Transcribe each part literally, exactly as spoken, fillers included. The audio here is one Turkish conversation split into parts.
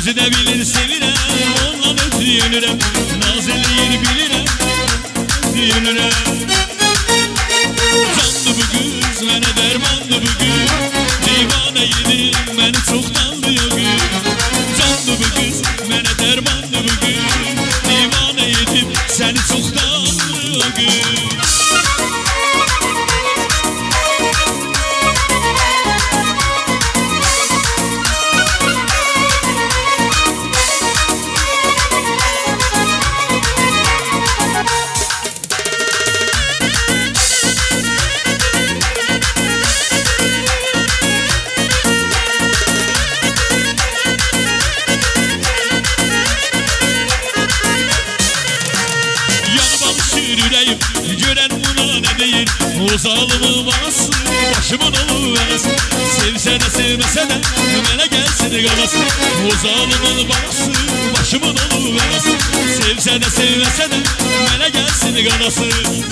Özü de bilir sevirem, ondan ötü yönürem. Naz eləyir bilirəm, yönürəm. Canlı bu kız, mənə dərmanlı bu kız. Divane yedim, məni çoxdanlı o gün. Canlı bu kız, mənə dərmanlı bu kız. Divane yedim, səni çoxdanlı o gün. Gören buna ne deyir? O zalımı bası başımın oluversin. Sevse de sevmese de mənə gelsin qalası. O zalımın bası başımın oluversin. Sevse de sevmese de mənə gelsin qalası.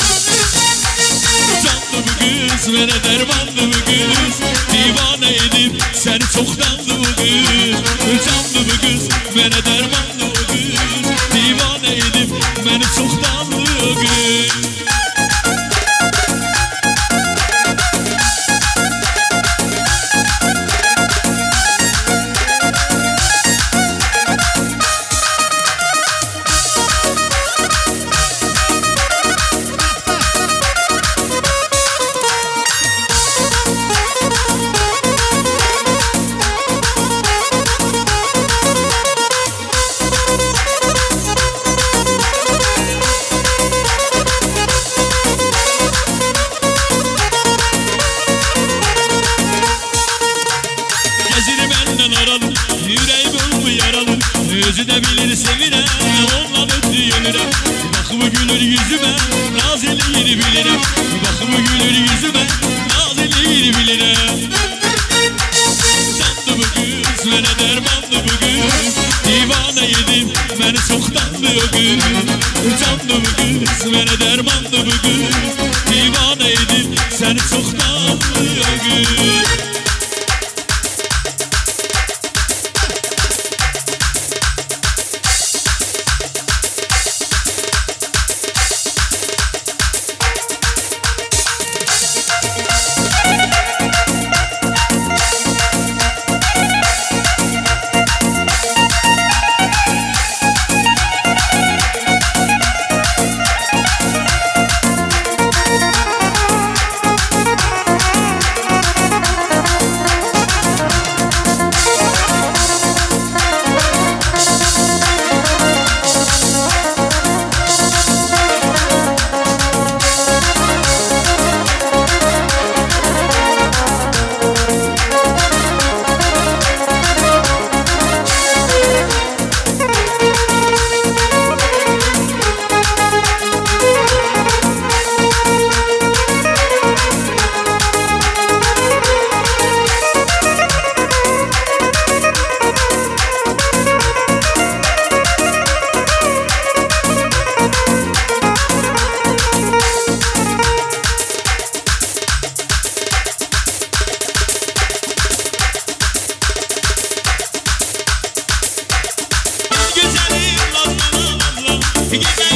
Canlı bu kız, mənə dərmanlı bu kız. Divane edip seni çoxdanlı bu kız. Canlı bu kız, mənə dərmanlı bu kız. Divane edip məni çoxdanlı bu kız. Özü de bilir sevirem, ondan ötü yönürem. Bakımı gülür yüzüme, naz eləyir bilirəm. Bakımı gülür yüzüme, naz eləyir bilirəm. Canlı bu kız, mənə dərmanlı bu kız. Divane yedim, məni çoxdanlı o kız. Canlı bu kız, mənə dərmanlı bu kız. Divane yedim, səni çoxdanlı o kız. Güzelim, lazlı, lazlı,